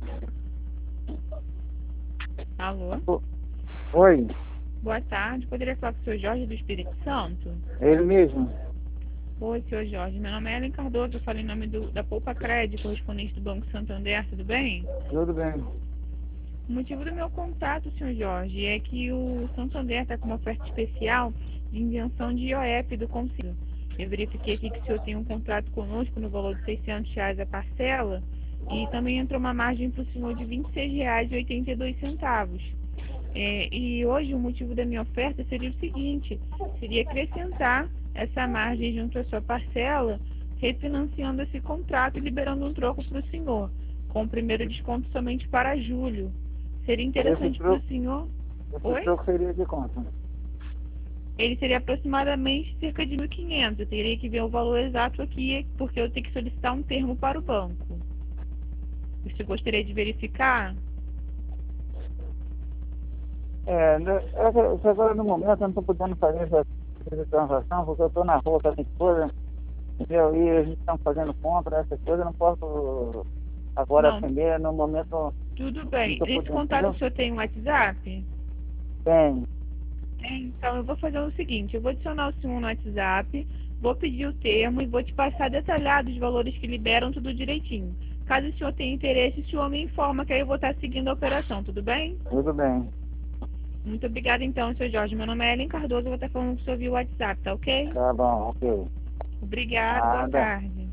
Alô? Oi, Boa tarde. Poderia falar com o senhor Jorge do Espírito Santo? ele mesmo. Oi, senhor Jorge. Meu nome é Ellen Cardoso. Eu falo em nome da Poupa Crédito, correspondente do Banco Santander. Tudo bem? Tudo bem. O motivo do meu contato, senhor Jorge, é que o Santander está com uma oferta especial de isenção de IOF do conselho. Eu verifiquei aqui que o senhor tem um contrato conosco no valor de R$ 600 a parcela e também entrou uma margem para o senhor de R$ 26,82. E hoje o motivo da minha oferta seria o seguinte, seria acrescentar essa margem junto à sua parcela, refinanciando esse contrato e liberando um troco para o senhor, com o primeiro desconto somente para julho. Seria Esse interessante para o troco, senhor? esse Oi? troco seria de quanto? Ele seria aproximadamente cerca de 1.500. Eu teria que ver o valor exato aqui, porque eu tenho que solicitar um termo para o banco. Você gostaria de verificar? Agora no momento eu não estou podendo fazer essa transação porque eu estou na rua com a minha esposa, entendeu? E a gente está fazendo compra, essas coisas, eu não posso agora Não, atender, no momento tudo não bem. estou Nesse podendo, contato o entendeu? senhor tem um WhatsApp? Tem, Então, eu vou fazer o seguinte, eu vou adicionar o senhor no WhatsApp, vou pedir o termo e vou te passar detalhado os valores que liberam tudo direitinho. Caso o senhor tenha interesse, o senhor me informa que aí eu vou estar seguindo a operação, tudo bem? tudo bem. Muito obrigada então, seu Jorge. Meu nome é Ellen Cardoso, eu vou estar falando com o senhor via WhatsApp, tá ok? Tá bom, ok. Obrigado, boa Nada. tarde.